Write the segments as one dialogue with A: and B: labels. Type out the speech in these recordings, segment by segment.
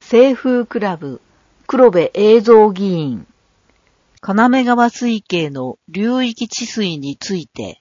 A: 清風クラブ黒部映像議員金目川水系の流域治水について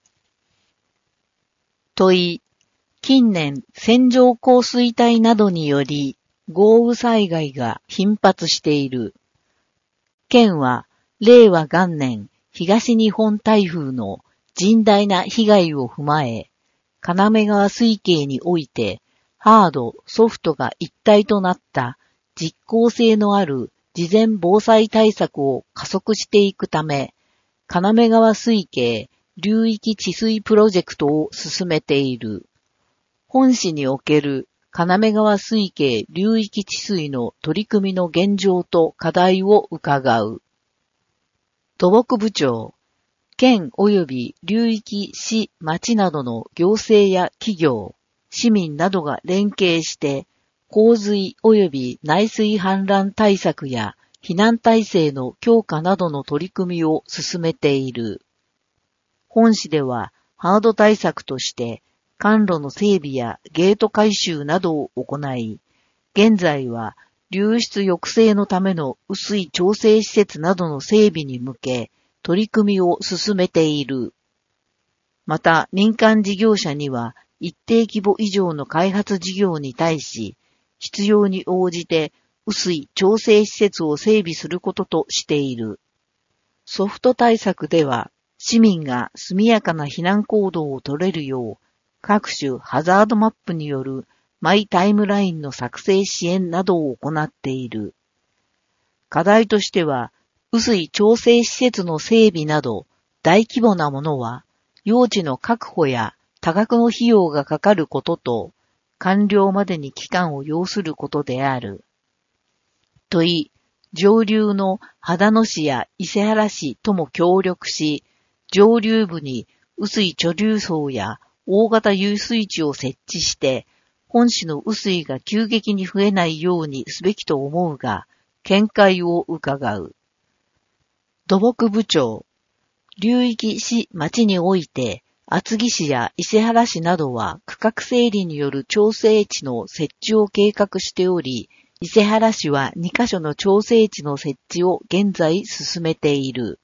A: 問い、近年線状降水帯などにより豪雨災害が頻発している。県は令和元年東日本台風の甚大な被害を踏まえ、金目川水系においてハード、ソフトが一体となった実効性のある事前防災対策を加速していくため、金目川水系流域治水プロジェクトを進めている。本市における金目川水系流域治水の取り組みの現状と課題を伺う。土木部長、県及び流域市町などの行政や企業、市民などが連携して、洪水及び内水氾濫対策や避難体制の強化などの取り組みを進めている。本市ではハード対策として管路の整備やゲート改修などを行い、現在は流出抑制のための雨水調整施設などの整備に向け取り組みを進めている。また民間事業者には一定規模以上の開発事業に対し、必要に応じて雨水調整施設を整備することとしている。ソフト対策では、市民が速やかな避難行動を取れるよう、各種ハザードマップによるマイタイムラインの作成支援などを行っている。課題としては、雨水調整施設の整備など、大規模なものは、用地の確保や多額の費用がかかることと、完了までに期間を要することである。問い、上流の秦野市や伊勢原市とも協力し、上流部に雨水貯留槽や大型遊水地を設置して、本市の雨水が急激に増えないようにすべきと思うが、見解を伺う。土木部長、流域市町において、厚木市や伊勢原市などは区画整理による調整地の設置を計画しており、伊勢原市は2カ所の調整地の設置を現在進めている。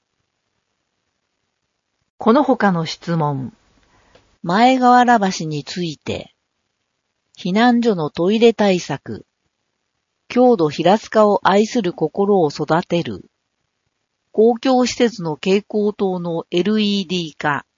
A: この他の質問。前河原橋について、避難所のトイレ対策、郷土平塚を愛する心を育てる、公共施設の蛍光灯の LED 化、